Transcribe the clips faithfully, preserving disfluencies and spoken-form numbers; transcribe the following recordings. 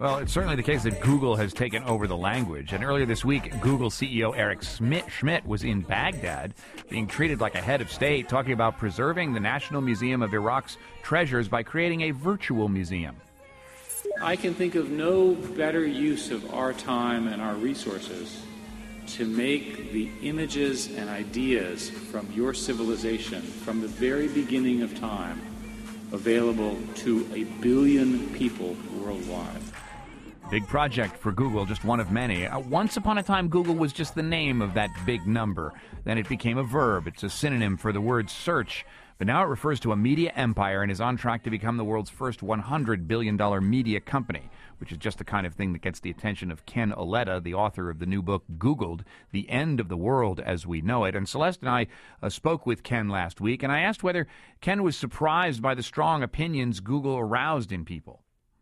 Well, it's certainly the case that Google has taken over the language. And earlier this week, Google C E O Eric Schmidt, Schmidt was in Baghdad being treated like a head of state, talking about preserving the National Museum of Iraq's treasures by creating a virtual museum. I can think of no better use of our time and our resources to make the images and ideas from your civilization, from the very beginning of time, available to a billion people worldwide. Big project for Google, just one of many. Uh, once upon a time, Google was just the name of that big number. Then it became a verb. It's a synonym for the word search. But now it refers to a media empire and is on track to become the world's first one hundred billion dollars media company, which is just the kind of thing that gets the attention of Ken Auletta, the author of the new book, Googled, The End of the World as We Know It. And Celeste and I uh, spoke with Ken last week, and I asked whether Ken was surprised by the strong opinions Google aroused in people.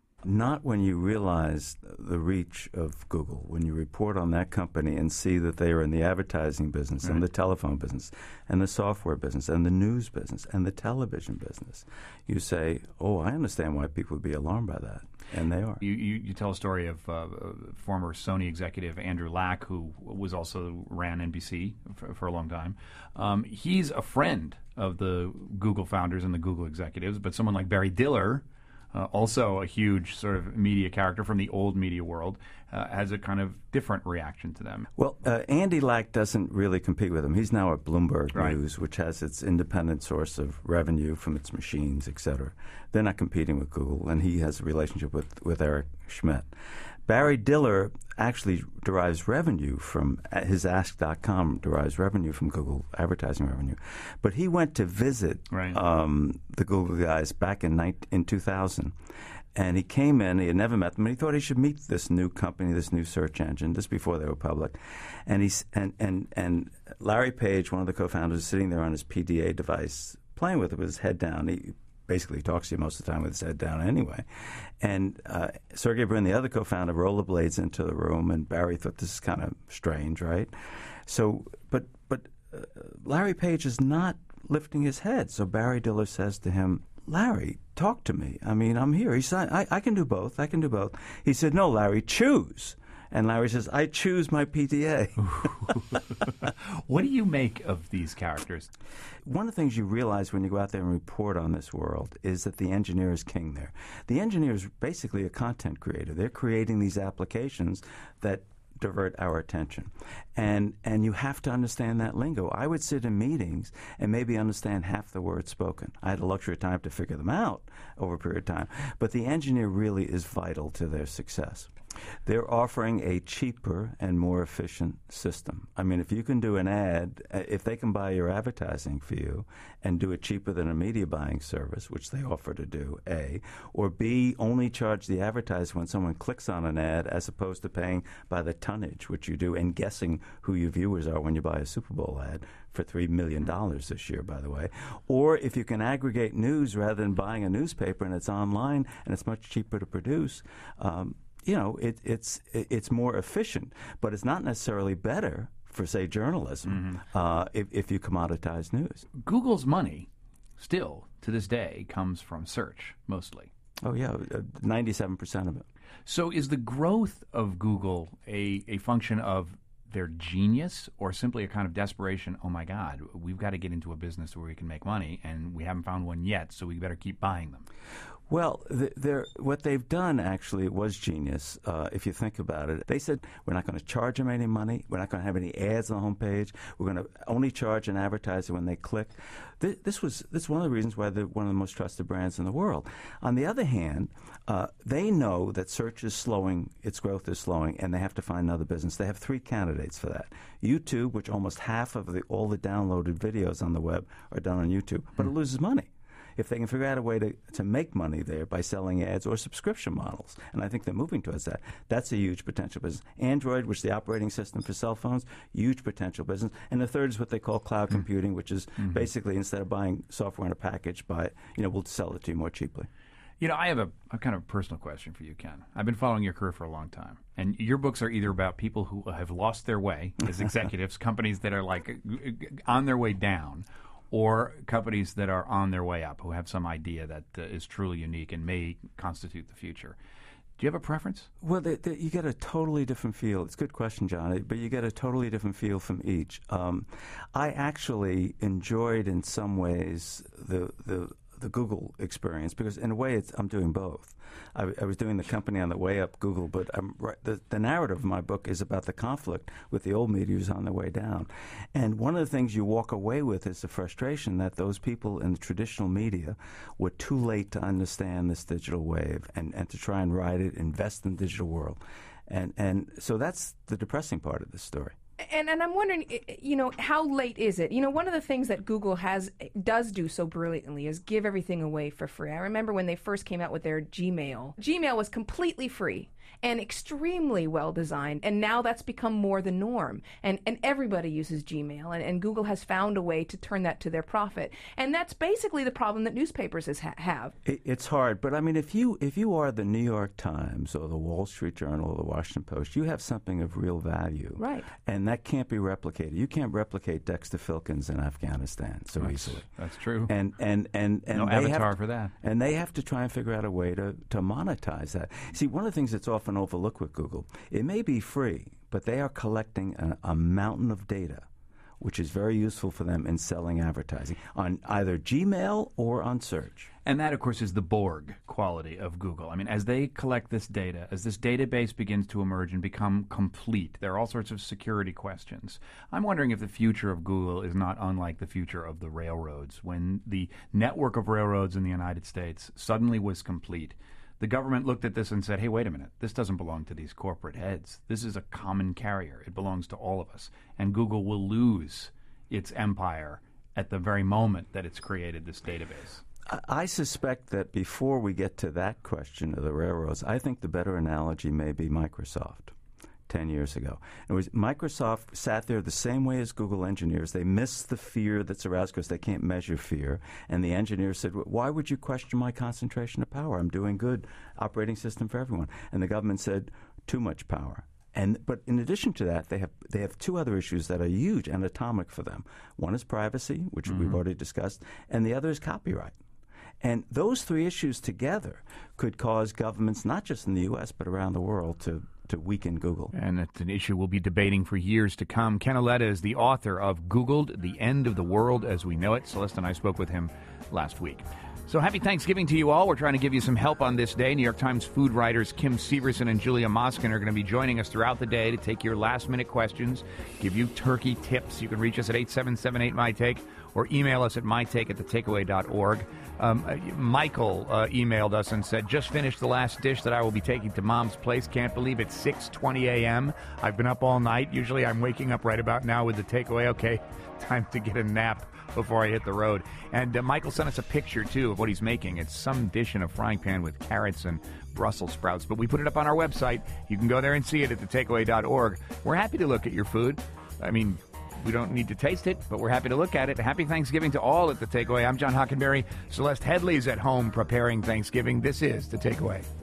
Not when you realize the reach of Google, when you report on that company and see that they are in the advertising business right. and the telephone business and the software business and the news business and the television business. You say, oh, I understand why people would be alarmed by that. And they are. You, you, you tell a story of uh, former Sony executive Andrew Lack, who was also ran N B C for, for a long time. Um, he's a friend of the Google founders and the Google executives, but someone like Barry Diller, Uh, also a huge sort of media character from the old media world, uh, has a kind of different reaction to them. Well, uh, Andy Lack doesn't really compete with him. He's now at Bloomberg right. News, which has its independent source of revenue from its machines, et cetera. They're not competing with Google, and he has a relationship with, with Eric Schmidt. Barry Diller actually derives revenue from, his ask dot com derives revenue from Google advertising revenue. But he went to visit right. um, the Google guys back in, nineteen, in two thousand. And he came in, he had never met them, and he thought he should meet this new company, this new search engine, just before they were public. And, he's, and, and, and Larry Page, one of the co-founders, is sitting there on his P D A device, playing with it with his head down. He basically talks to you most of the time with his head down anyway. And uh, Sergey Brin, the other co-founder, rollerblades into the room, and Barry thought this is kind of strange, right? So, but but uh, Larry Page is not lifting his head. So Barry Diller says to him, Larry, talk to me. I mean, I'm here. He said, I, I can do both. I can do both. He said, no, Larry, choose. And Larry says, I choose my P D A. What do you make of these characters? One of the things you realize when you go out there and report on this world is that the engineer is king there. The engineer is basically a content creator. They're creating these applications that divert our attention. And and you have to understand that lingo. I would sit in meetings and maybe understand half the words spoken. I had the luxury of time to figure them out over a period of time. But the engineer really is vital to their success. They're offering a cheaper and more efficient system. I mean, if you can do an ad, if they can buy your advertising for you and do it cheaper than a media buying service, which they offer to do, A, or B, only charge the advertiser when someone clicks on an ad as opposed to paying by the tonnage, which you do, and guessing who your viewers are when you buy a Super Bowl ad for three million dollars this year, by the way. Or if you can aggregate news rather than buying a newspaper and it's online and it's much cheaper to produce, um, you know, it, it's it's more efficient, but it's not necessarily better for, say, journalism mm-hmm. uh, if, if you commoditize news. Google's money, still, to this day, comes from search, mostly. Oh, yeah, ninety-seven percent of it. So is the growth of Google a, a function of their genius or simply a kind of desperation, oh, my God, we've got to get into a business where we can make money, and we haven't found one yet, so we better keep buying them? Well, they're, what they've done actually was genius, uh, if you think about it. They said, we're not going to charge them any money. We're not going to have any ads on the homepage. We're going to only charge an advertiser when they click. This, this was this is one of the reasons why they're one of the most trusted brands in the world. On the other hand, uh, they know that search is slowing, its growth is slowing, and they have to find another business. They have three candidates for that. YouTube, which almost half of the, all the downloaded videos on the web are done on YouTube, but mm-hmm. it loses money. If they can figure out a way to, to make money there by selling ads or subscription models, and I think they're moving towards that, that's a huge potential business. Android, which is the operating system for cell phones, huge potential business. And the third is what they call cloud mm-hmm. computing, which is mm-hmm. basically instead of buying software in a package, buy, you know, we'll sell it to you more cheaply. You know, I have a, a kind of personal question for you, Ken. I've been following your career for a long time, and your books are either about people who have lost their way as executives, companies that are like on their way down, or companies that are on their way up, who have some idea that uh, is truly unique and may constitute the future. Do you have a preference? Well, the, the, you get a totally different feel. It's a good question, John, but you get a totally different feel from each. Um, I actually enjoyed, in some ways, the the the Google experience, because in a way it's, I'm doing both. I, I was doing the company on the way up Google, but I'm, the, the narrative of my book is about the conflict with the old media who's on the way down. And one of the things you walk away with is the frustration that those people in the traditional media were too late to understand this digital wave and, and to try and ride it, invest in the digital world. And, and so that's the depressing part of this story. And, and I'm wondering, you know, how late is it? You know, one of the things that Google has does do so brilliantly is give everything away for free. I remember when they first came out with their Gmail. Gmail was completely free and extremely well designed, and now that's become more the norm. And and everybody uses Gmail, and, and Google has found a way to turn that to their profit. And that's basically the problem that newspapers has ha- have. It, it's hard, but I mean, if you if you are the New York Times or the Wall Street Journal or the Washington Post, you have something of real value. Right. And that can't be replicated. You can't replicate Dexter Filkins in Afghanistan so that's, easily. That's true. And and and, and no they avatar have, for that. And they have to try and figure out a way to, to monetize that. See, one of the things that's often overlooked with Google, it may be free, but they are collecting a, a mountain of data, which is very useful for them in selling advertising on either Gmail or on search. And that, of course, is the Borg quality of Google. I mean, as they collect this data, as this database begins to emerge and become complete, there are all sorts of security questions. I'm wondering if the future of Google is not unlike the future of the railroads. When the network of railroads in the United States suddenly was complete, the government looked at this and said, hey, wait a minute, this doesn't belong to these corporate heads. This is a common carrier. It belongs to all of us. And Google will lose its empire at the very moment that it's created this database. I suspect that before we get to that question of the railroads, I think the better analogy may be Microsoft ten years ago. It was Microsoft sat there the same way as Google engineers. They missed the fear that's aroused because they can't measure fear. And the engineers said, why would you question my concentration of power? I'm doing good operating system for everyone. And the government said, too much power. And but in addition to that, they have they have two other issues that are huge and atomic for them. One is privacy, which mm-hmm. we've already discussed, and the other is copyright. And those three issues together could cause governments, not just in the U S, but around the world, to, to weaken Google. And it's an issue we'll be debating for years to come. Ken Auletta is the author of Googled, The End of the World as We Know It. Celeste and I spoke with him last week. So happy Thanksgiving to you all. We're trying to give you some help on this day. New York Times food writers Kim Severson and Julia Moskin are going to be joining us throughout the day to take your last-minute questions, give you turkey tips. You can reach us at eight seven seven eight, M Y take or email us at my take at the takeaway dot org. Um, uh, Michael uh, emailed us and said, just finished the last dish that I will be taking to Mom's place. Can't believe it's six twenty a.m. I've been up all night. Usually I'm waking up right about now with the takeaway. Okay, time to get a nap before I hit the road. And uh, Michael sent us a picture, too, of what he's making. It's some dish in a frying pan with carrots and Brussels sprouts. But we put it up on our website. You can go there and see it at the takeaway dot org. We're happy to look at your food. I mean, we don't need to taste it, but we're happy to look at it. Happy Thanksgiving to all at The Takeaway. I'm John Hockenberry. Celeste Headley's at home preparing Thanksgiving. This is The Takeaway.